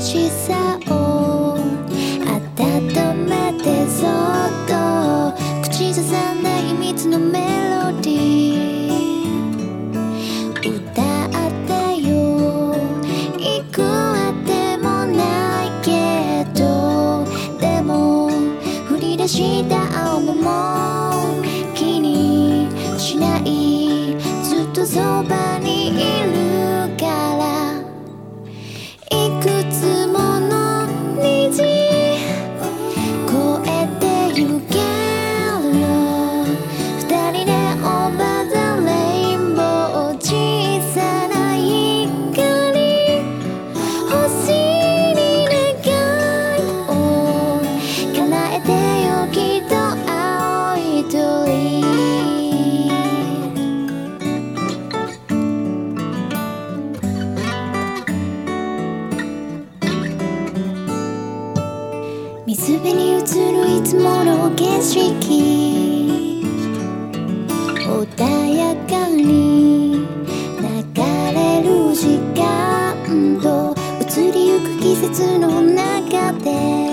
しさを温めてそっと口ずさんだ秘密のメロディー歌ってよいくらでもないけどでも降り出した青も気にしないずっとそばにいるからいくつもの虹越えてゆけるよ二人で Over the rainbow 小さな光星に願いを叶えてよきっと青い鳥水辺に映るいつもの景色穏やかに流れる時間と移りゆく季節の中で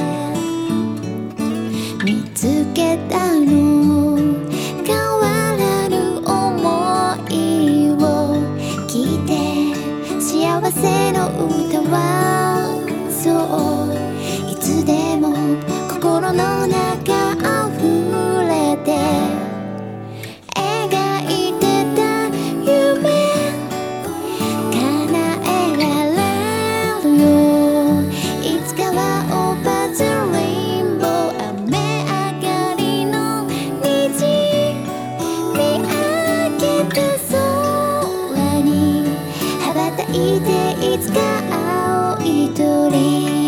見つけたの変わらぬ想いを聞いて幸せの歌はそういつでも心の中溢れて描いてた夢叶えられるよいつかは Over the rainbow 雨上がりの虹見上げた空に羽ばたいていつか青い鳥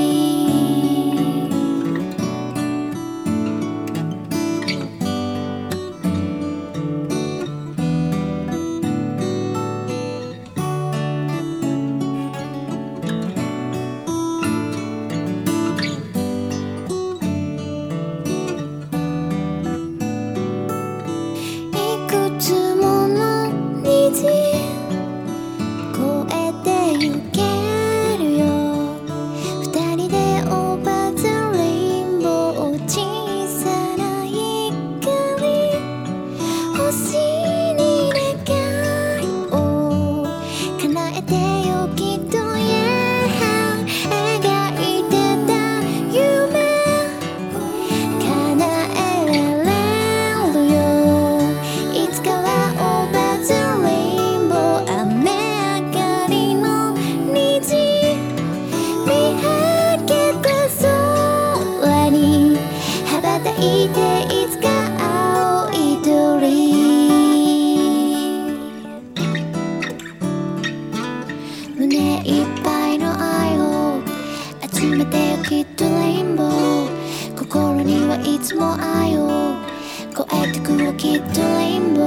いていつか青い鳥胸いっぱいの愛を集めてよきっとレインボー心にはいつも愛を超えてくるきっとレインボー